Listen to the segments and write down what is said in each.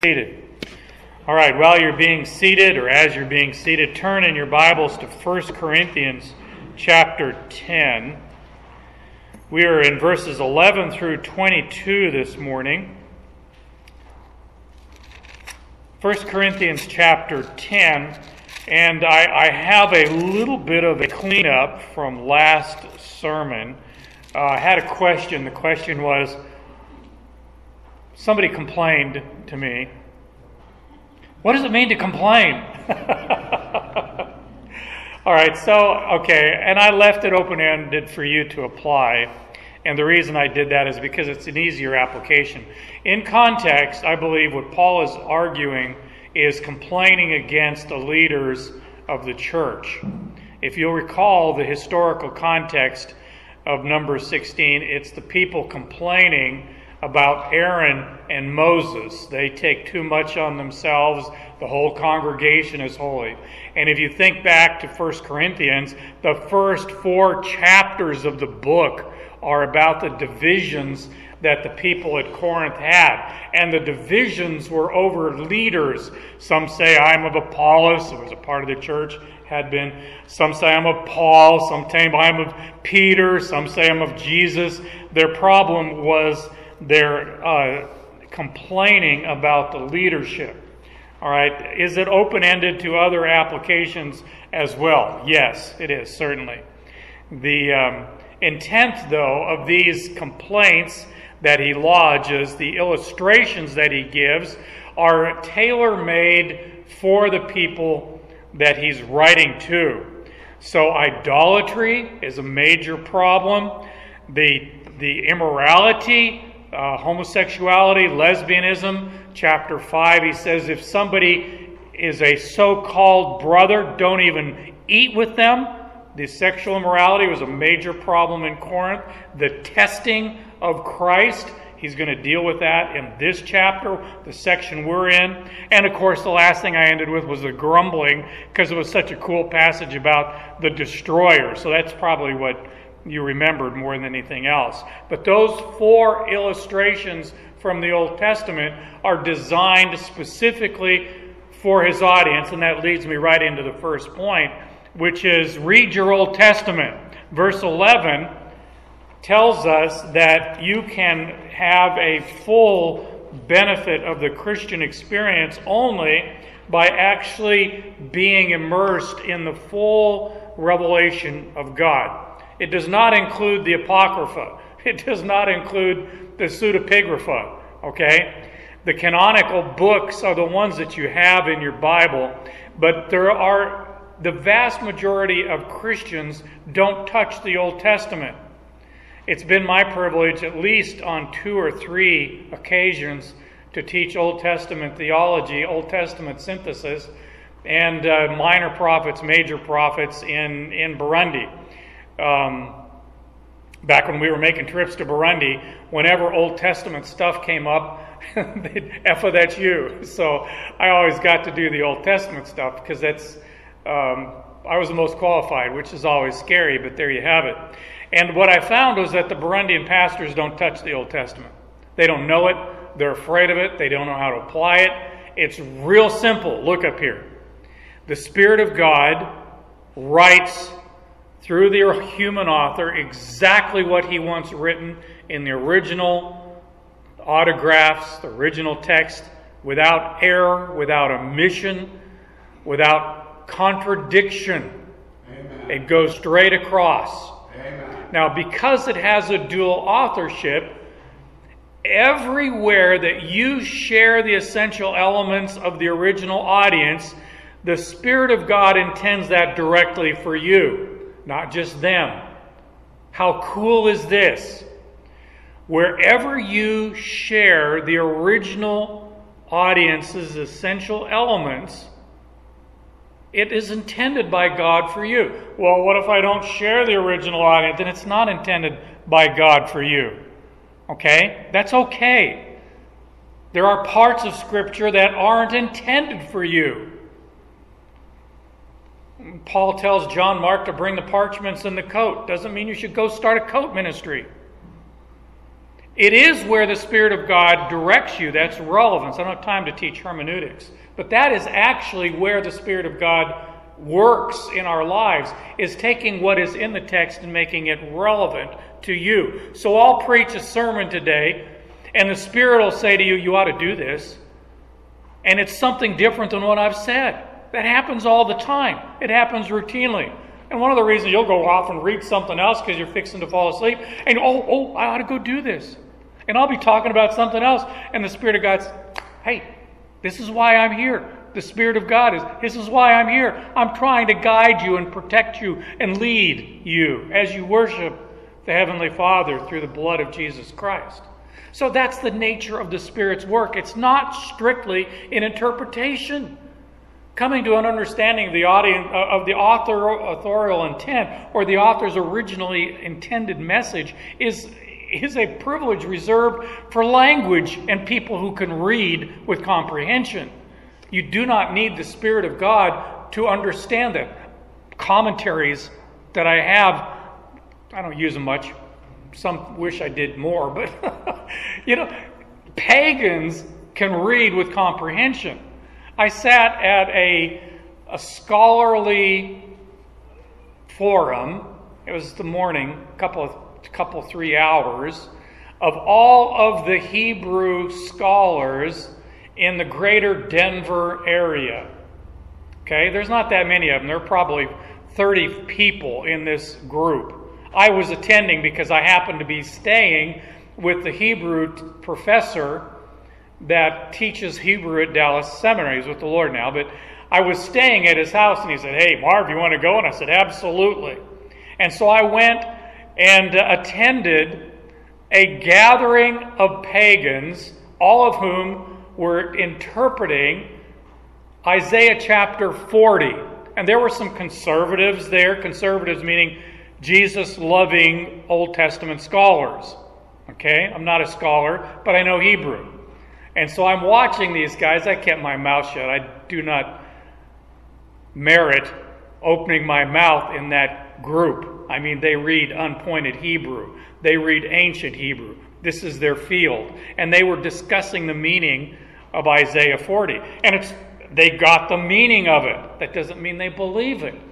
Seated. All right, while you're being seated, or as you're being seated, turn in your Bibles to 1 Corinthians chapter 10. We are in verses 11 through 22 this morning. 1 Corinthians chapter 10, and I have a little bit of a cleanup from last sermon. I had a question. The question was, somebody complained to me. What does it mean to complain? All right, and I left it open-ended for you to apply. And the reason I did that is because it's an easier application. In context, I believe what Paul is arguing is complaining against the leaders of the church. If you'll recall the historical context of Numbers 16, it's the people complaining about Aaron and Moses. They take too much on themselves. The whole congregation is holy. And if you think back to 1 Corinthians, the first 4 chapters of the book are about the divisions that the people at Corinth had. And the divisions were over leaders. Some say, I'm of Apollos, who was a part of the church, had been. Some say, I'm of Paul. Some say, I'm of Peter. Some say, I'm of Jesus. Their problem was they're complaining about the leadership. All right, is it open-ended to other applications as well? Yes, it is, certainly. The intent, though, of these complaints that he lodges, the illustrations that he gives, are tailor-made for the people that he's writing to. So idolatry is a major problem. The immorality, homosexuality, lesbianism, chapter 5, he says if somebody is a so-called brother, don't even eat with them. The sexual immorality was a major problem in Corinth. The testing of Christ, he's going to deal with that in this chapter, the section we're in. And of course, the last thing I ended with was the grumbling, because it was such a cool passage about the destroyer. So that's probably what you remembered more than anything else. But those 4 illustrations from the Old Testament are designed specifically for his audience, and that leads me right into the first point, which is read your Old Testament. Verse 11 tells us that you can have a full benefit of the Christian experience only by actually being immersed in the full revelation of God. It does not include the Apocrypha. It does not include the pseudepigrapha, okay? The canonical books are the ones that you have in your Bible, but the vast majority of Christians don't touch the Old Testament. It's been my privilege, at least on 2 or 3 occasions, to teach Old Testament theology, Old Testament synthesis, and minor prophets, major prophets in Burundi. Back when we were making trips to Burundi, whenever Old Testament stuff came up, that's you. So I always got to do the Old Testament stuff because that's I was the most qualified, which is always scary, but there you have it. And what I found was that the Burundian pastors don't touch the Old Testament. They don't know it. They're afraid of it. They don't know how to apply it. It's real simple. Look up here. The Spirit of God writes through the human author exactly what he wants written in the original autographs, the original text, without error, without omission, without contradiction. Amen. It goes straight across. Amen. Now, because it has a dual authorship, everywhere that you share the essential elements of the original audience, the Spirit of God intends that directly for you. Not just them. How cool is this? Wherever you share the original audience's essential elements, it is intended by God for you. Well, what if I don't share the original audience? Then it's not intended by God for you. Okay? That's okay. There are parts of Scripture that aren't intended for you. Paul tells John Mark to bring the parchments and the coat. Doesn't mean you should go start a coat ministry. It is where the Spirit of God directs you. That's relevance. I don't have time to teach hermeneutics. But that is actually where the Spirit of God works in our lives, is taking what is in the text and making it relevant to you. So I'll preach a sermon today, and the Spirit will say to you, you ought to do this. And it's something different than what I've said. That happens all the time. It happens routinely. And one of the reasons you'll go off and read something else because you're fixing to fall asleep, and I ought to go do this. And I'll be talking about something else, and the Spirit of God's, hey, this is why I'm here. The Spirit of God this is why I'm here. I'm trying to guide you and protect you and lead you as you worship the Heavenly Father through the blood of Jesus Christ. So that's the nature of the Spirit's work. It's not strictly an interpretation. Coming to an understanding of the authorial intent or the author's originally intended message is a privilege reserved for language and people who can read with comprehension. You do not need the Spirit of God to understand it. Commentaries that I have, I don't use them much. Some wish I did more, but pagans can read with comprehension. I sat at a scholarly forum. It was the morning, couple 3 hours, of all of the Hebrew scholars in the greater Denver area. Okay, there's not that many of them. There are probably 30 people in this group. I was attending because I happened to be staying with the Hebrew professor that teaches Hebrew at Dallas Seminary. He's with the Lord now, but I was staying at his house, and he said, hey, Marv, you want to go? And I said, absolutely. And so I went and attended a gathering of pagans, all of whom were interpreting Isaiah chapter 40. And there were some conservatives there, conservatives meaning Jesus-loving Old Testament scholars. Okay, I'm not a scholar, but I know Hebrew. And so I'm watching these guys. I kept my mouth shut. I do not merit opening my mouth in that group. I mean, they read unpointed Hebrew. They read ancient Hebrew. This is their field. And they were discussing the meaning of Isaiah 40. And they got the meaning of it. That doesn't mean they believe it.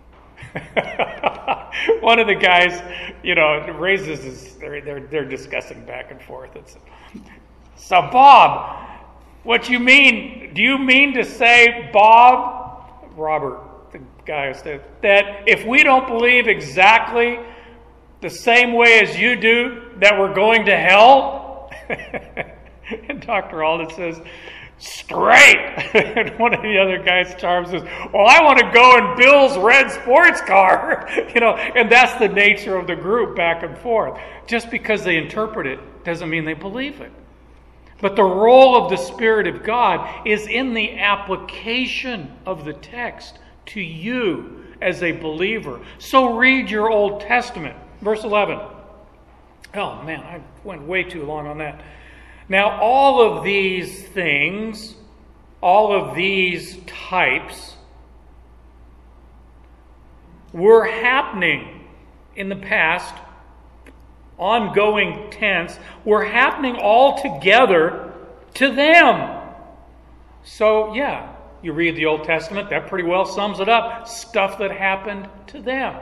One of the guys, raises his, they're discussing back and forth. So Bob, what you mean, do you mean to say, Robert, the guy who said, that if we don't believe exactly the same way as you do, that we're going to hell? And Dr. Alden says, straight. And one of the other guys chimes says, well, I want to go in Bill's red sports car. And that's the nature of the group back and forth. Just because they interpret it doesn't mean they believe it. But the role of the Spirit of God is in the application of the text to you as a believer. So read your Old Testament. Verse 11. Oh man, I went way too long on that. Now all of these things, all of these types were happening in the past, ongoing tense, were happening all together to them. So yeah, you read the Old Testament, that pretty well sums it up. Stuff that happened to them.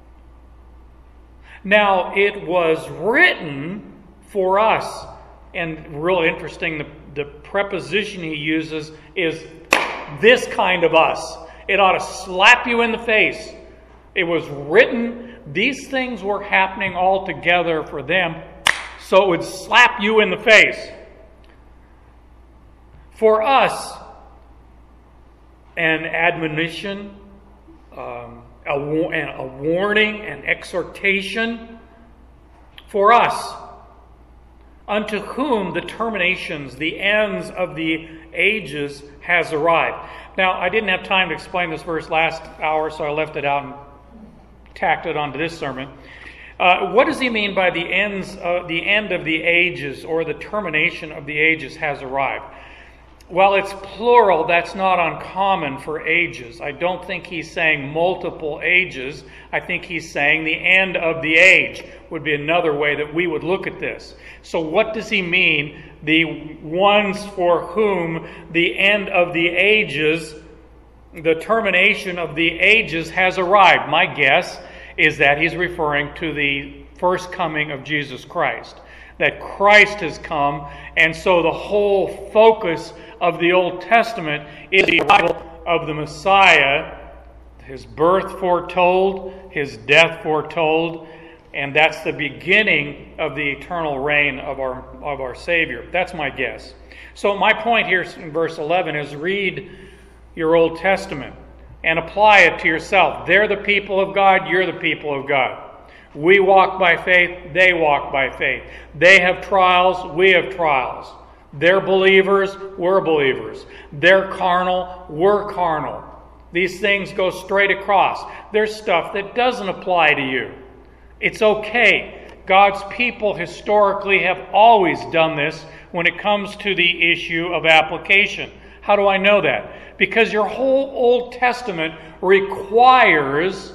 Now, it was written for us. And real interesting, the preposition he uses is this kind of us. It ought to slap you in the face. It was written, these things were happening all together for them, so it would slap you in the face. For us, an admonition, a warning, an exhortation. For us, unto whom the terminations, the ends of the ages has arrived. Now, I didn't have time to explain this verse last hour, so I left it out and tacked it onto this sermon. What does he mean by the end of the ages, or the termination of the ages has arrived? While it's plural, that's not uncommon for ages. I don't think he's saying multiple ages. I think he's saying the end of the age would be another way that we would look at this. So what does he mean? The ones for whom the end of the ages, the termination of the ages has arrived. My guess is that he's referring to the first coming of Jesus Christ. That Christ has come, and so the whole focus of the Old Testament is the arrival of the Messiah, his birth foretold, his death foretold, and that's the beginning of the eternal reign of our Savior. That's my guess. So my point here in verse 11 is read your Old Testament and apply it to yourself. They're the people of God, you're the people of God. We walk by faith, they walk by faith. They have trials, we have trials. They're believers, we're believers. They're carnal, we're carnal. These things go straight across. There's stuff that doesn't apply to you. It's okay. God's people historically have always done this when it comes to the issue of application. How do I know that? Because your whole Old Testament requires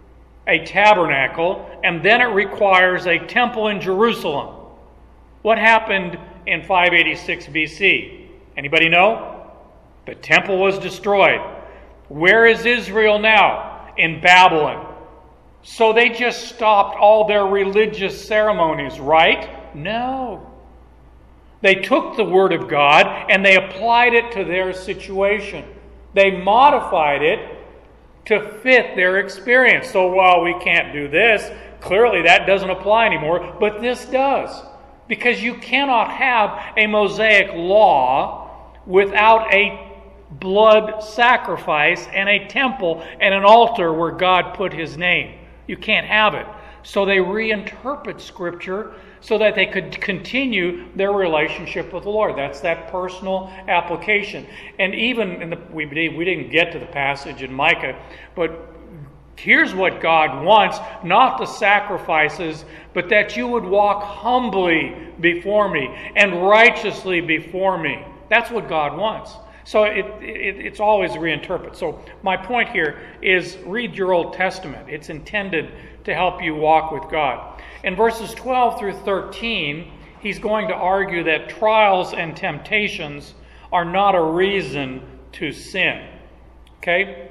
a tabernacle, and then it requires a temple in Jerusalem. What happened in 586 BC? Anybody know? The temple was destroyed. Where is Israel now? In Babylon. So they just stopped all their religious ceremonies, right? No. They took the Word of God and they applied it to their situation. They modified it to fit their experience. So while we can't do this, clearly that doesn't apply anymore, but this does. Because you cannot have a Mosaic law without a blood sacrifice and a temple and an altar where God put his name. You can't have it. So they reinterpret Scripture so that they could continue their relationship with the Lord. That's that personal application. And even we didn't get to the passage in Micah, but here's what God wants, not the sacrifices, but that you would walk humbly before me and righteously before me. That's what God wants. So it's always reinterpret. So my point here is read your Old Testament. It's intended to help you walk with God. In verses 12 through 13, he's going to argue that trials and temptations are not a reason to sin. Okay?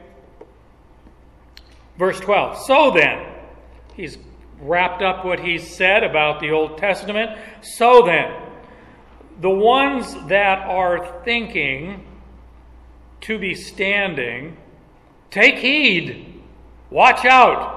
Verse 12. So then, he's wrapped up what he said about the Old Testament. So then, the ones that are thinking to be standing, take heed, watch out.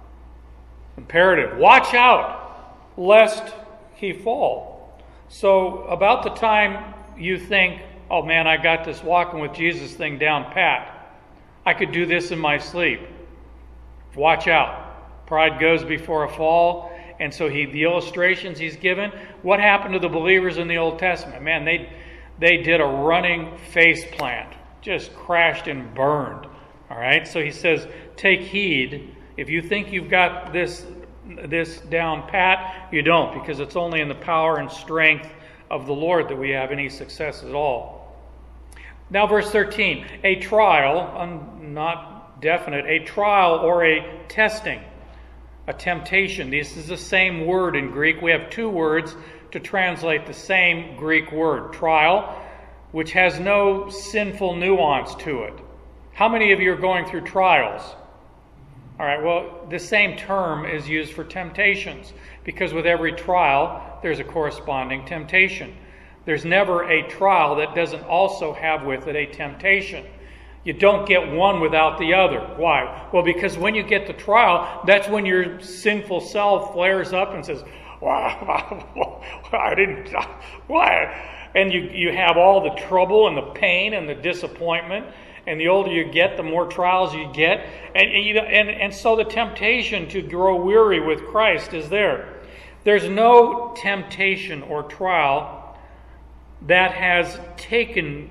Imperative, watch out, lest he fall. So about the time you think, oh man, I got this walking with Jesus thing down pat. I could do this in my sleep. Watch out. Pride goes before a fall. And so the illustrations he's given, what happened to the believers in the Old Testament? Man, they did a running face plant. Just crashed and burned. All right? So he says, take heed. If you think you've got this down pat, you don't, because it's only in the power and strength of the Lord that we have any success at all. Now verse 13, a trial, not definite, a trial or a testing, a temptation. This is the same word in Greek. We have two words to translate the same Greek word, trial, which has no sinful nuance to it. How many of you are going through trials? All right, well, the same term is used for temptations, because with every trial, there's a corresponding temptation. There's never a trial that doesn't also have with it a temptation. You don't get one without the other. Why? Well, because when you get the trial, that's when your sinful self flares up and says, "Wow, I didn't. Why?" And you have all the trouble and the pain and the disappointment. And the older you get, the more trials you get. And so the temptation to grow weary with Christ is there. There's no temptation or trial that has taken,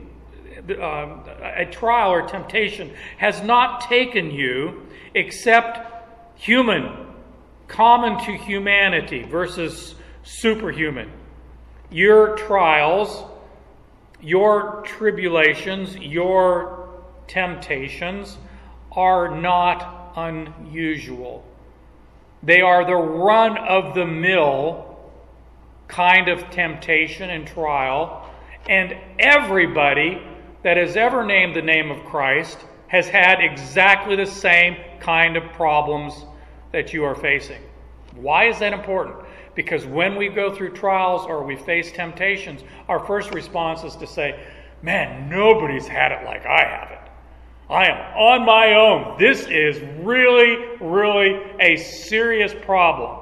a trial or temptation has not taken you except human, common to humanity versus superhuman. Your trials, your tribulations, your temptations are not unusual. They are the run-of-the-mill kind of temptation and trial, and everybody that has ever named the name of Christ has had exactly the same kind of problems that you are facing. Why is that important? Because when we go through trials or we face temptations, our first response is to say, man, nobody's had it like I have it. I am on my own. This is really, really a serious problem.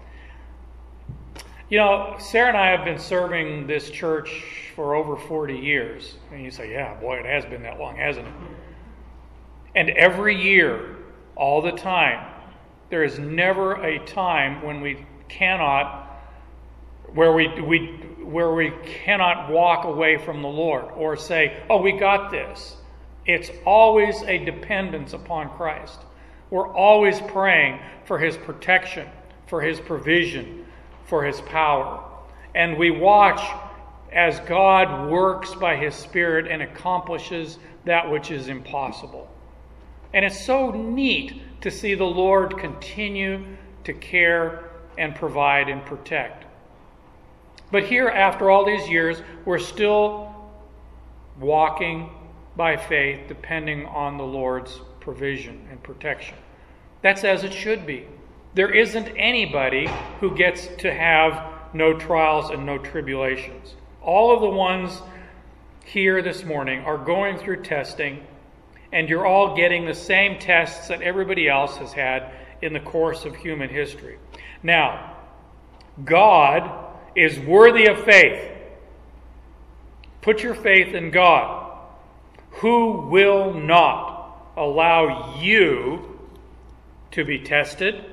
You know, Sarah and I have been serving this church for over 40 years. And you say, yeah, boy, it has been that long, hasn't it? And every year, all the time, there is never a time when we cannot, where we cannot walk away from the Lord or say, oh, we got this. It's always a dependence upon Christ. We're always praying for His protection, for His provision, for His power. And we watch as God works by His Spirit and accomplishes that which is impossible. And it's so neat to see the Lord continue to care and provide and protect. But here, after all these years, we're still walking by faith, depending on the Lord's provision and protection. That's as it should be. There isn't anybody who gets to have no trials and no tribulations. All of the ones here this morning are going through testing, and you're all getting the same tests that everybody else has had in the course of human history. Now, God is worthy of faith. Put your faith in God, who will not allow you to be tested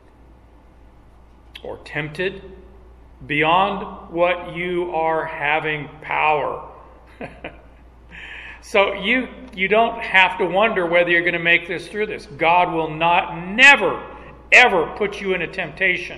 or tempted beyond what you are having power. So you don't have to wonder whether you're going to make this through this. God will never, ever put you in a temptation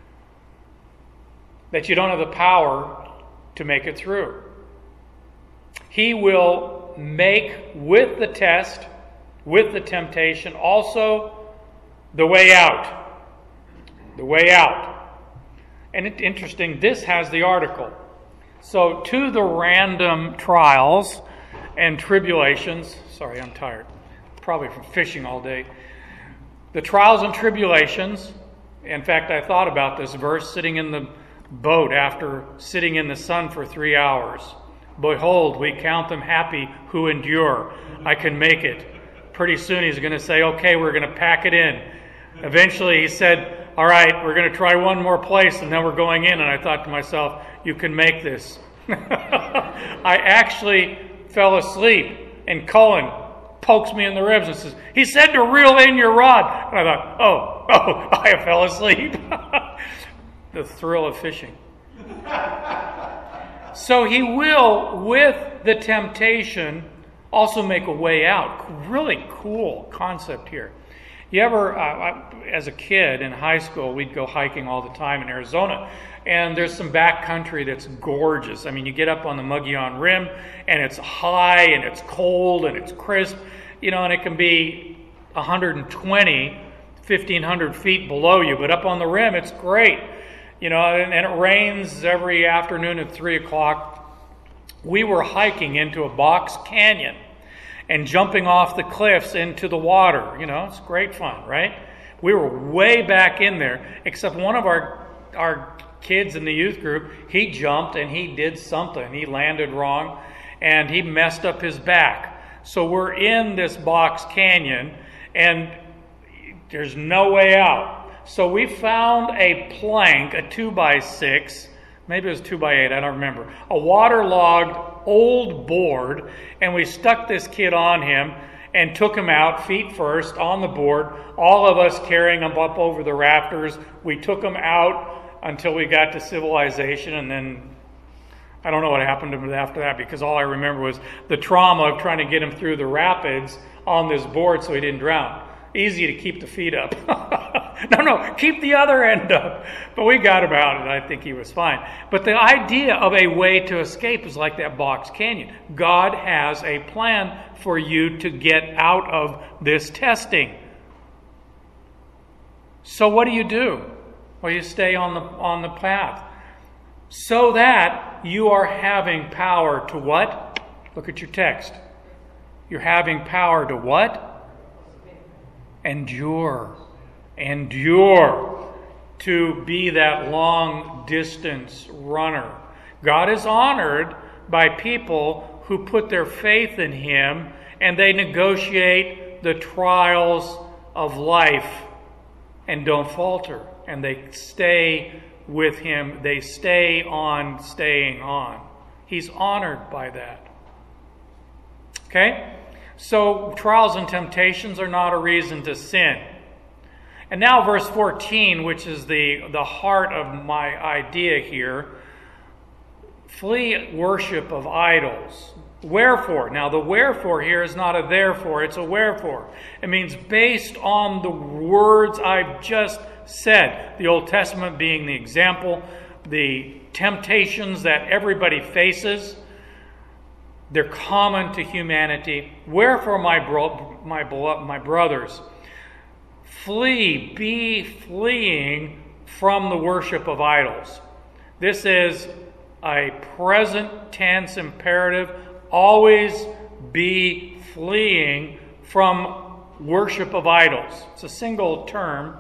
that you don't have the power to make it through. He will make with the test, with the temptation, also the way out. The way out. And it's interesting, this has the article. So, to the random trials and tribulations, sorry, I'm tired, probably from fishing all day. The trials and tribulations, in fact, I thought about this verse sitting in the boat after sitting in the sun for 3 hours. Behold, we count them happy who endure. I can make it. Pretty soon he's going to say, okay, we're going to pack it in. Eventually he said, all right, we're going to try one more place and then we're going in. And I thought to myself, you can make this. I actually fell asleep, and Cullen pokes me in the ribs and says, he said to reel in your rod. And I thought, oh, I fell asleep. The thrill of fishing. So he will, with the temptation, also make a way out. Really cool concept here. You ever, as a kid in high school, we'd go hiking all the time in Arizona. And there's some backcountry that's gorgeous. I mean, you get up on the Mogollon Rim, and it's high, and it's cold, and it's crisp. You know, and it can be 120, 1,500 feet below you. But up on the rim, it's great. You know, and it rains every afternoon at 3 o'clock. We were hiking into a box canyon and jumping off the cliffs into the water. You know, it's great fun, right? We were way back in there, except one of our kids in the youth group, he jumped and he did something. He landed wrong and he messed up his back. So we're in this box canyon and there's no way out. So we found a plank, a 2x6, maybe it was 2x8, I don't remember, a waterlogged old board, and we stuck this kid on him and took him out feet first on the board, all of us carrying him up over the rafters. We took him out until we got to civilization, and then I don't know what happened to him after that, because all I remember was the trauma of trying to get him through the rapids on this board so he didn't drown. Easy to keep the feet up. No, keep the other end up. But we got him out, and I think he was fine. But the idea of a way to escape is like that box canyon. God has a plan for you to get out of this testing. So what do? Well, you stay on the path. So that you are having power to what? Look at your text. You're having power to what? Endure. Endure. To be that long distance runner. God is honored by people who put their faith in Him and they negotiate the trials of life and don't falter. And they stay with Him. They stay on staying on. He's honored by that. Okay? So trials and temptations are not a reason to sin. And now verse 14, which is the heart of my idea here. Flee worship of idols. Wherefore? Now the wherefore here is not a therefore, it's a wherefore. It means based on the words I've just said. The Old Testament being the example, the temptations that everybody faces, they're common to humanity. Wherefore, my brothers, be fleeing from the worship of idols. This is a present tense imperative. Always be fleeing from worship of idols. It's a single term.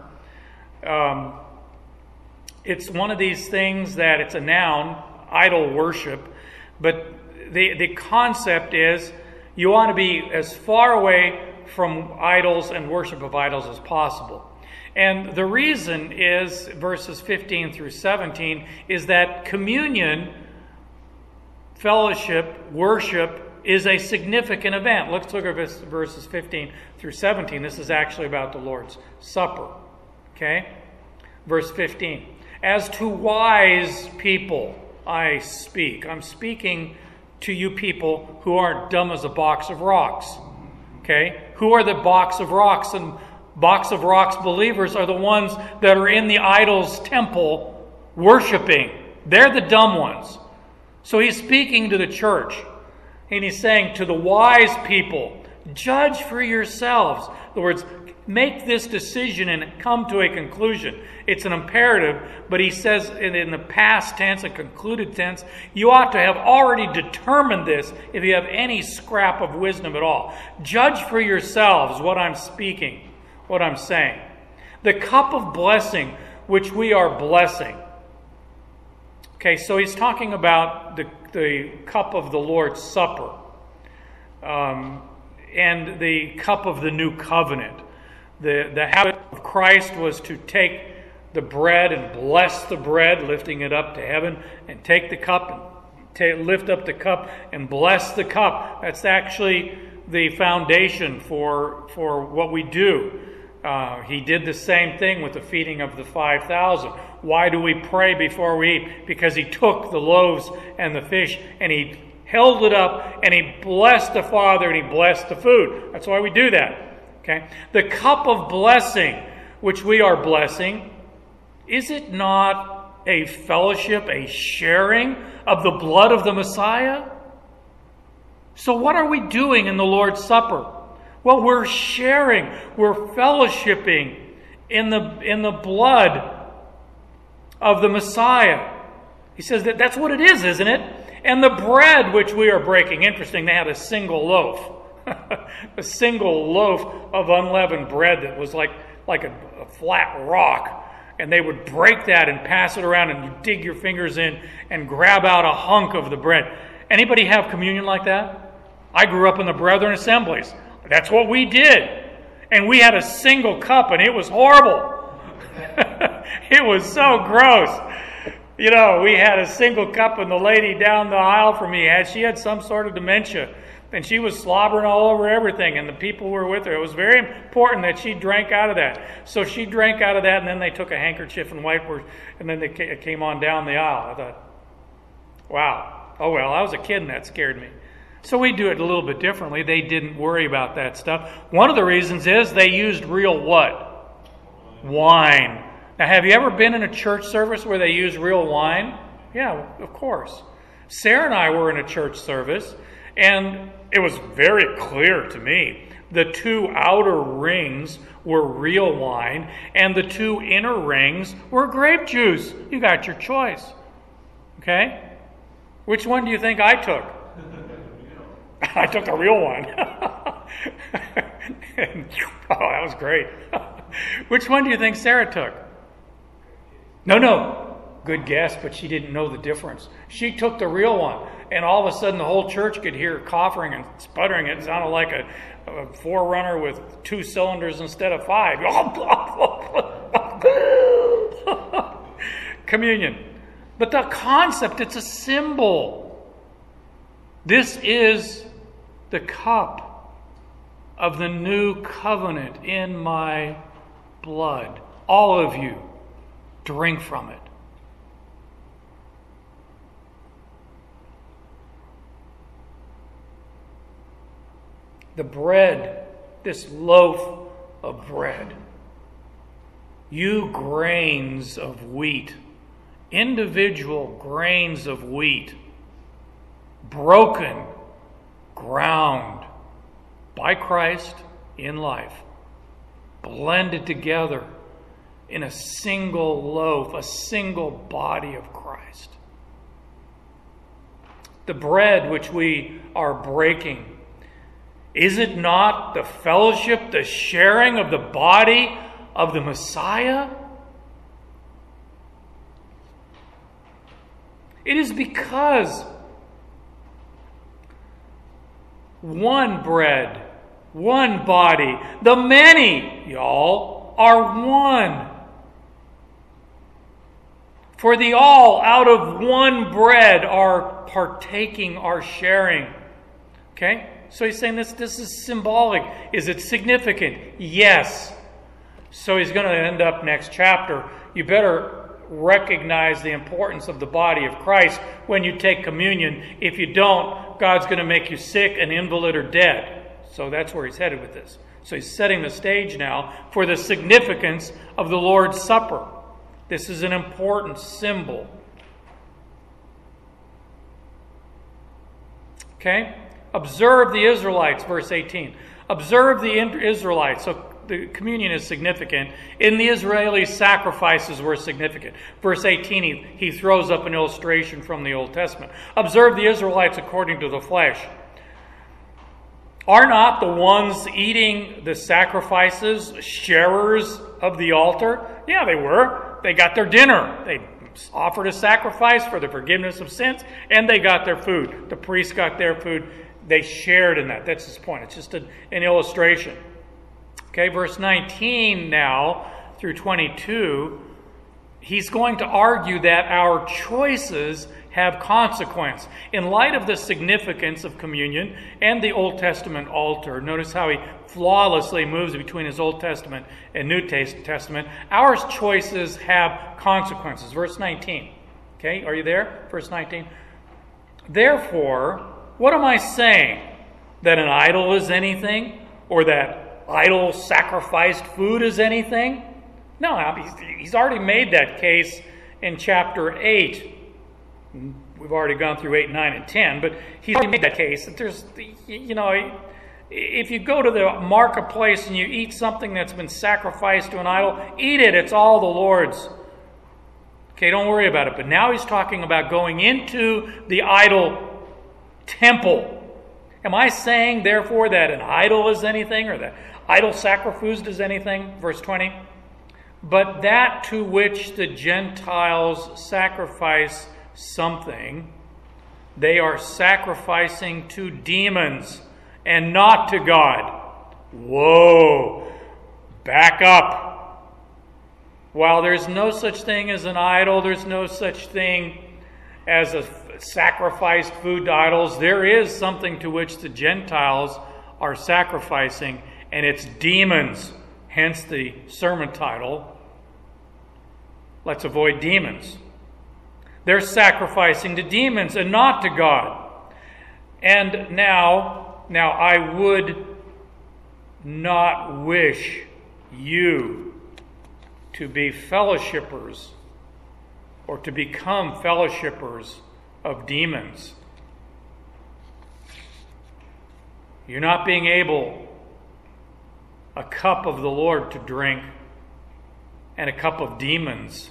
It's one of these things that it's a noun, idol worship, but the concept is you want to be as far away from idols and worship of idols as possible. And the reason is, verses 15 through 17, is that communion, fellowship, worship is a significant event. Let's look at verses 15 through 17. This is actually about the Lord's Supper. Okay? Verse 15. As to wise people I speak. I'm speaking to you people who aren't dumb as a box of rocks. Okay? Who are the box of rocks? And box of rocks believers are the ones that are in the idol's temple worshiping. They're the dumb ones. So he's speaking to the church. And he's saying to the wise people, judge for yourselves. In other words, make this decision and come to a conclusion. It's an imperative, but he says in the past tense, a concluded tense, you ought to have already determined this if you have any scrap of wisdom at all. Judge for yourselves what I'm speaking, what I'm saying. The cup of blessing which we are blessing. Okay, so he's talking about the cup of the Lord's Supper and the cup of the new covenant. The habit of Christ was to take the bread and bless the bread, lifting it up to heaven, and take the cup and lift up the cup and bless the cup. That's actually the foundation for what we do. He did the same thing with the feeding of the 5,000. Why do we pray before we eat? Because he took the loaves and the fish and he held it up and he blessed the Father and he blessed the food. That's why we do that. Okay? The cup of blessing, which we are blessing, is it not a fellowship, a sharing of the blood of the Messiah? So what are we doing in the Lord's Supper? Well, we're sharing, we're fellowshipping in the blood of the Messiah. He says that's what it is, isn't it? And the bread which we are breaking. Interesting, they had a single loaf. A single loaf of unleavened bread that was like a flat rock. And they would break that and pass it around and you dig your fingers in and grab out a hunk of the bread. Anybody have communion like that? I grew up in the Brethren Assemblies. That's what we did. And we had a single cup and it was horrible. It was so gross. You know, we had a single cup and the lady down the aisle from me, she had some sort of dementia. And she was slobbering all over everything, and the people who were with her. It was very important that she drank out of that. So she drank out of that, and then they took a handkerchief and wiped her, and then they came on down the aisle. I thought, wow. Oh, well, I was a kid, and that scared me. So we do it a little bit differently. They didn't worry about that stuff. One of the reasons is they used real what? wine. Now, have you ever been in a church service where they use real wine? Yeah, of course. Sarah and I were in a church service, and it was very clear to me. The 2 outer rings were real wine, and the 2 inner rings were grape juice. You got your choice. Okay? Which one do you think I took? I took the real one. Oh, that was great. Which one do you think Sarah took? No. Good guess, but she didn't know the difference. She took the real one, and all of a sudden the whole church could hear her coughing and sputtering. It sounded like a Forerunner with 2 cylinders instead of 5. Communion. But the concept, it's a symbol. This is the cup of the new covenant in my blood. All of you, drink from it. The bread, this loaf of bread, you grains of wheat, individual grains of wheat, broken, ground by Christ in life, blended together in a single loaf, a single body of Christ. The bread which we are breaking, is it not the fellowship, the sharing of the body of the Messiah? It is because one bread, one body, the many, y'all, are one. For the all out of one bread are partaking, are sharing. Okay? So he's saying this is symbolic. Is it significant? Yes. So he's going to end up next chapter. You better recognize the importance of the body of Christ when you take communion. If you don't, God's going to make you sick, an invalid, or dead. So that's where he's headed with this. So he's setting the stage now for the significance of the Lord's Supper. This is an important symbol. Okay? Observe the Israelites, verse 18. Observe the Israelites. So the communion is significant. In the Israeli sacrifices were significant. Verse 18, he throws up an illustration from the Old Testament. Observe the Israelites according to the flesh. Are not the ones eating the sacrifices sharers of the altar? Yeah, they were. They got their dinner. They offered a sacrifice for the forgiveness of sins, and they got their food. The priests got their food. They shared in that. That's his point. It's just an illustration. Okay, verse 19 now through 22, he's going to argue that our choices have consequence. In light of the significance of communion and the Old Testament altar, notice how he flawlessly moves between his Old Testament and New Testament. Our choices have consequences. Verse 19. Okay, are you there? Verse 19. Therefore, what am I saying? That an idol is anything? Or that idol sacrificed food is anything? No, he's already made that case in chapter 8. We've already gone through 8, 9, and 10, but he's already made that case. That there's, if you go to the marketplace and you eat something that's been sacrificed to an idol, eat it. It's all the Lord's. Okay, don't worry about it. But now he's talking about going into the idol temple. Am I saying, therefore, that an idol is anything, or that idol sacrificed is anything? Verse 20. But that to which the Gentiles sacrifice something, they are sacrificing to demons and not to God. Whoa! Back up. While there's no such thing as an idol, there's no such thing as a sacrificed food to idols. There is something to which the Gentiles are sacrificing, and it's demons. Hence the sermon title, Let's Avoid Demons. They're sacrificing to demons and not to God. And now I would not wish you to be fellowshippers or to become fellowshippers of demons. You're not being able a cup of the Lord to drink and a cup of demons.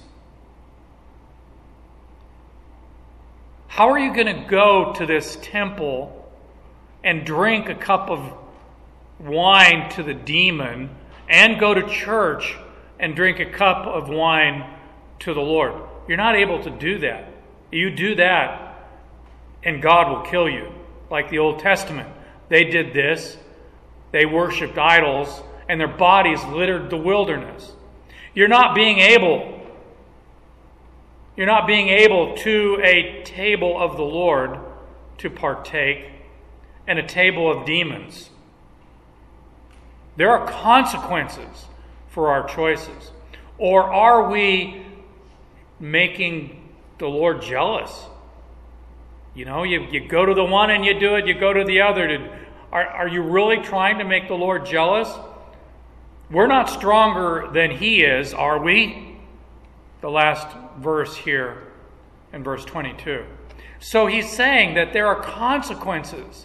How are you going to go to this temple and drink a cup of wine to the demon and go to church and drink a cup of wine to the Lord? You're not able to do that. You do that and God will kill you. Like the Old Testament. They did this. They worshipped idols and their bodies littered the wilderness. You're not being able to a table of the Lord to partake and a table of demons. There are consequences for our choices. Or are we making the Lord jealous? You know, you go to the one and you do it, you go to the other. Are you really trying to make the Lord jealous? We're not stronger than He is, are we? The last verse here in verse 22. So he's saying that there are consequences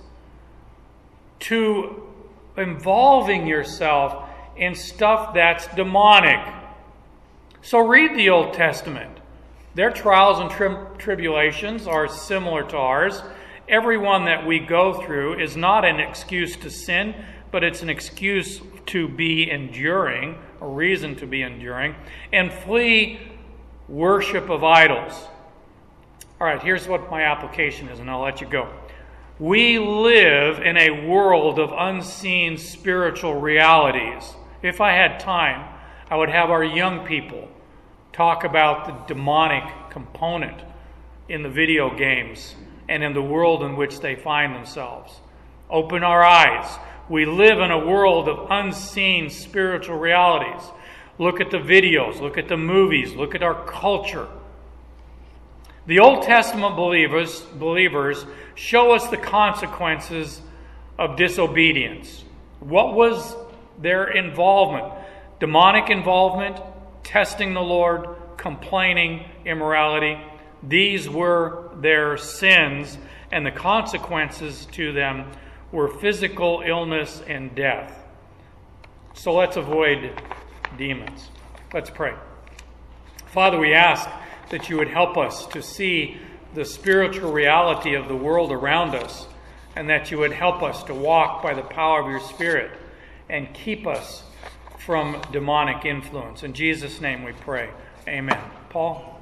to involving yourself in stuff that's demonic. So read the Old Testament. Their trials and tribulations are similar to ours. Every one that we go through is not an excuse to sin, but it's an excuse to be enduring, a reason to be enduring, and flee worship of idols. All right, here's what my application is, and I'll let you go. We live in a world of unseen spiritual realities. If I had time, I would have our young people talk about the demonic component in the video games and in the world in which they find themselves. Open our eyes. We live in a world of unseen spiritual realities. Look at the videos, look at the movies, look at our culture. The Old Testament believers show us the consequences of disobedience. What was their involvement? Demonic involvement, testing the Lord, complaining, immorality. These were their sins, and the consequences to them were physical illness and death. So let's avoid demons. Let's pray. Father, we ask that you would help us to see the spiritual reality of the world around us, and that you would help us to walk by the power of your Spirit and keep us from demonic influence. In Jesus' name we pray. Amen. Paul?